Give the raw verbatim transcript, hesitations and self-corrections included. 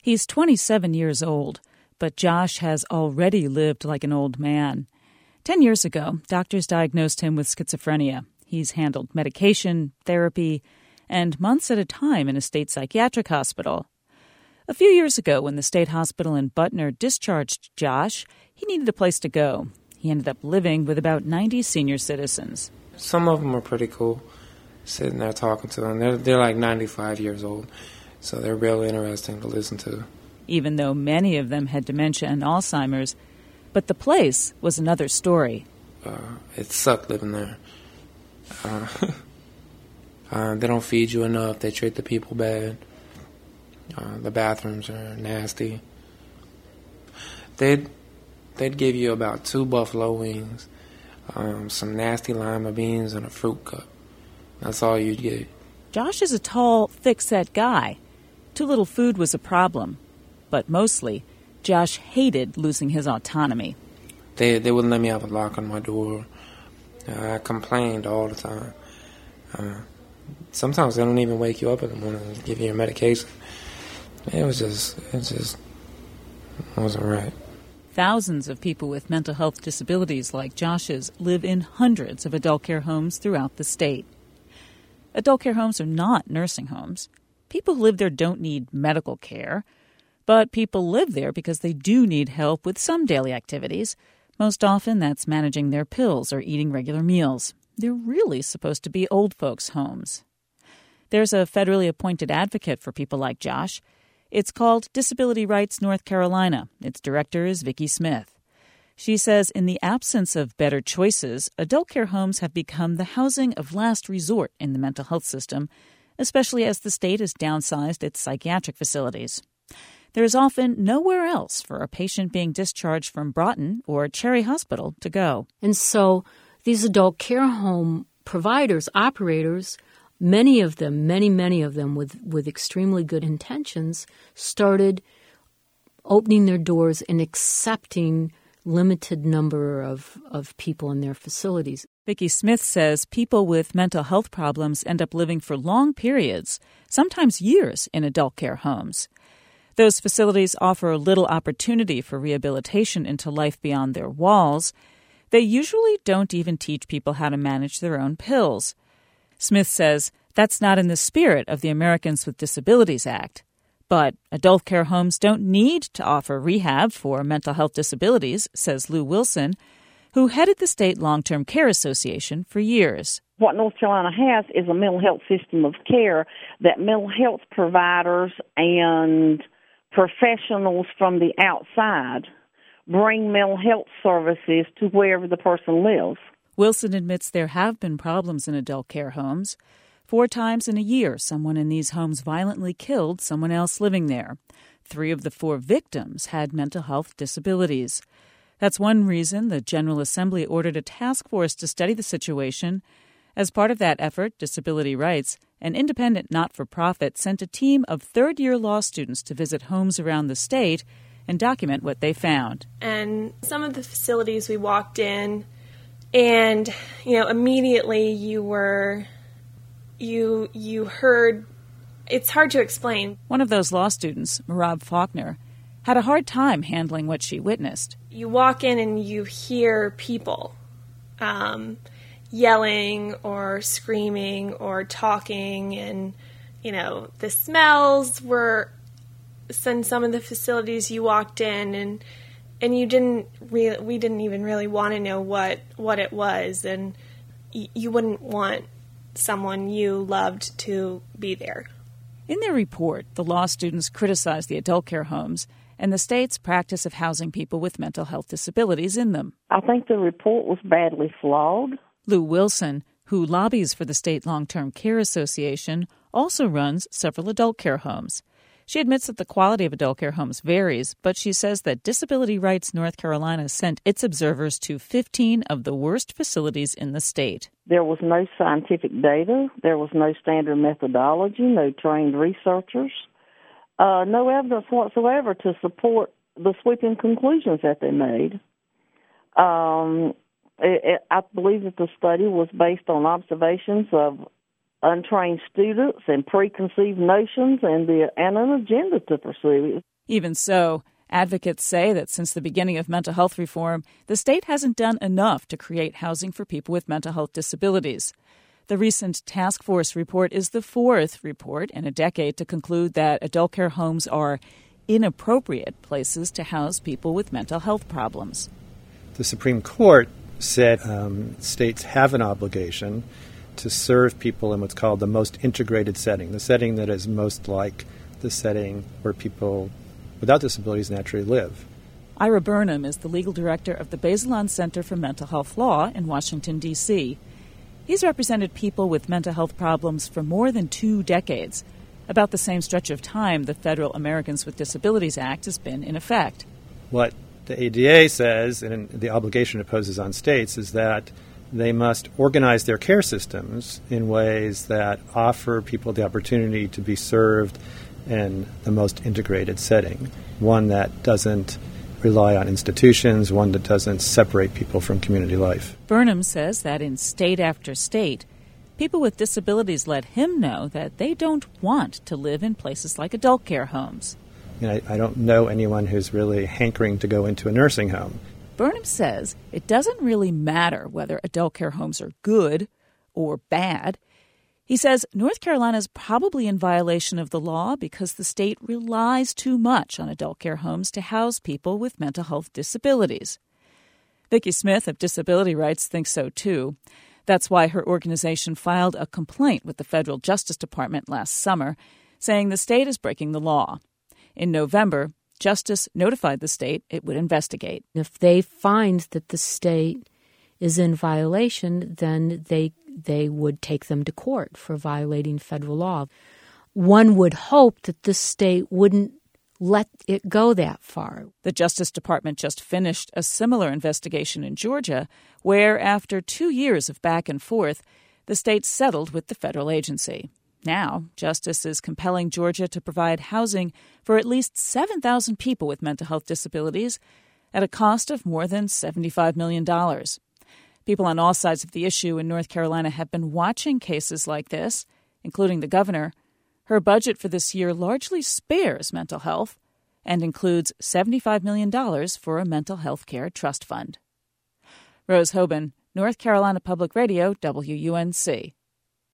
He's twenty-seven years old, but Josh has already lived like an old man. Ten years ago, doctors diagnosed him with schizophrenia. He's handled medication, therapy, and months at a time in a state psychiatric hospital. A few years ago, when the state hospital in Butner discharged Josh, he needed a place to go. He ended up living with about ninety senior citizens. Some of them are pretty cool, sitting there talking to them. They're, they're like ninety-five years old, so they're really interesting to listen to. Even though many of them had dementia and Alzheimer's, but the place was another story. Uh, it sucked living there. Uh, uh, they don't feed you enough. They treat the people bad. Uh, the bathrooms are nasty. They'd, they'd give you about two buffalo wings, um, some nasty lima beans, and a fruit cup. That's all you'd get. Josh is a tall, thick-set guy. Too little food was a problem. But mostly, Josh hated losing his autonomy. They they wouldn't let me have a lock on my door. Uh, I complained all the time. Uh, sometimes they don't even wake you up in the morning and give you your medication. It was just, it just wasn't right. Thousands of people with mental health disabilities like Josh's live in hundreds of adult care homes throughout the state. Adult care homes are not nursing homes. People who live there don't need medical care, but people live there because they do need help with some daily activities. Most often, that's managing their pills or eating regular meals. They're really supposed to be old folks' homes. There's a federally appointed advocate for people like Josh. It's called Disability Rights North Carolina. Its director is Vicki Smith. She says in the absence of better choices, adult care homes have become the housing of last resort in the mental health system, especially as the state has downsized its psychiatric facilities. There is often nowhere else for a patient being discharged from Broughton or Cherry Hospital to go. And so these adult care home providers, operators, many of them, many, many of them with, with extremely good intentions, started opening their doors and accepting limited number of, of people in their facilities. Vicki Smith says people with mental health problems end up living for long periods, sometimes years, in adult care homes. Those facilities offer little opportunity for rehabilitation into life beyond their walls. They usually don't even teach people how to manage their own pills. Smith says that's not in the spirit of the Americans with Disabilities Act. But adult care homes don't need to offer rehab for mental health disabilities, says Lou Wilson, who headed the State Long-Term Care Association for years. What North Carolina has is a mental health system of care that mental health providers and professionals from the outside bring mental health services to wherever the person lives. Wilson admits there have been problems in adult care homes. Four times in a year, someone in these homes violently killed someone else living there. Three of the four victims had mental health disabilities. That's one reason the General Assembly ordered a task force to study the situation. As part of that effort, Disability Rights, an independent not-for-profit, sent a team of third-year law students to visit homes around the state and document what they found. And some of the facilities we walked in, and, you know, immediately you were, you you heard, it's hard to explain. One of those law students, Marab Faulkner, had a hard time handling what she witnessed. You walk in and you hear people um, yelling or screaming or talking, and, you know, the smells were in some of the facilities you walked in, and and you didn't really, we didn't even really want to know what, what it was, and y- you wouldn't want someone you loved to be there. In their report, the law students criticized the adult care homes and the state's practice of housing people with mental health disabilities in them. I think the report was badly flawed. Lou Wilson, who lobbies for the State Long-Term Care Association, also runs several adult care homes. She admits that the quality of adult care homes varies, but she says that Disability Rights North Carolina sent its observers to fifteen of the worst facilities in the state. There was no scientific data. There was no standard methodology, no trained researchers, uh, no evidence whatsoever to support the sweeping conclusions that they made. Um, it, it, I believe that the study was based on observations of untrained students and preconceived notions and the and an agenda to pursue. Even so, advocates say that since the beginning of mental health reform, the state hasn't done enough to create housing for people with mental health disabilities. The recent task force report is the fourth report in a decade to conclude that adult care homes are inappropriate places to house people with mental health problems. The Supreme Court said um, states have an obligation to serve people in what's called the most integrated setting, the setting that is most like the setting where people without disabilities naturally live. Ira Burnham is the legal director of the Bazelon Center for Mental Health Law in Washington, D C He's represented people with mental health problems for more than two decades, about the same stretch of time the Federal Americans with Disabilities Act has been in effect. What the A D A says, and the obligation it poses on states, is that they must organize their care systems in ways that offer people the opportunity to be served in the most integrated setting, one that doesn't rely on institutions, one that doesn't separate people from community life. Burnham says that in state after state, people with disabilities let him know that they don't want to live in places like adult care homes. You know, I, I don't know anyone who's really hankering to go into a nursing home. Burnham says it doesn't really matter whether adult care homes are good or bad. He says North Carolina is probably in violation of the law because the state relies too much on adult care homes to house people with mental health disabilities. Vicki Smith of Disability Rights thinks so, too. That's why her organization filed a complaint with the Federal Justice Department last summer, saying the state is breaking the law. In November, Justice notified the state it would investigate. If they find that the state is in violation, then they they would take them to court for violating federal law. One would hope that the state wouldn't let it go that far. The Justice Department just finished a similar investigation in Georgia, where after two years of back and forth, the state settled with the federal agency. Now, Justice is compelling Georgia to provide housing for at least seven thousand people with mental health disabilities at a cost of more than seventy-five million dollars. People on all sides of the issue in North Carolina have been watching cases like this, including the governor. Her budget for this year largely spares mental health and includes seventy-five million dollars for a mental health care trust fund. Rose Hoban, North Carolina Public Radio, W U N C.